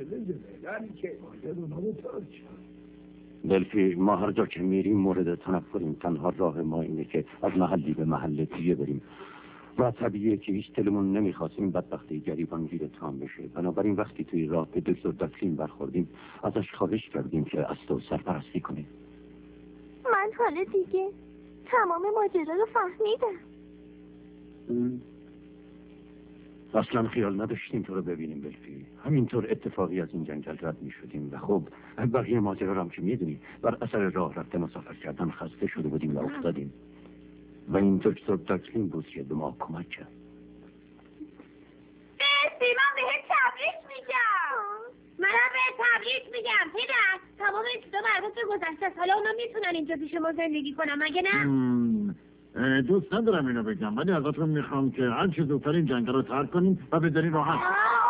دلفی ما هر جا که میریم مورد تنفریم. تنها راه ما اینه که از محلی به محل دیگه بریم و طبیعیه که هیچ دلمون نمیخواستیم بدبختی گریبان گیر تام بشه. بنابراین وقتی توی راه به دکتر داکلین برخوردیم ازش خواهش کردیم که از تو سرپرستی کنه. من حالا دیگه تمام ماجرا رو فهمیدم. اصلا خیال نداشتیم تو رو ببینیم دلفی. همینطور اتفاقی از این جنگل رد می شدیم و خب بقیه ماجرا رو هم که میدونی بر اثر راه رفته مسافر کردن خسته شده بودیم و افتادیم و این دکتر داکلین بود که به ما کمک کرد. دلفی من بهت تبریک میگم. منم بهت تبریک میگم پدر. تمام این چیزا مربوط به گذشته است. حالا اونا میتونن اینجا پیش ما زندگی کنن مگه نه؟ دوست ندارم اینو بگم ولی ازتون میخوام که هر چه زودتر این جنگل رو ترک کنیم و بذارین راحت.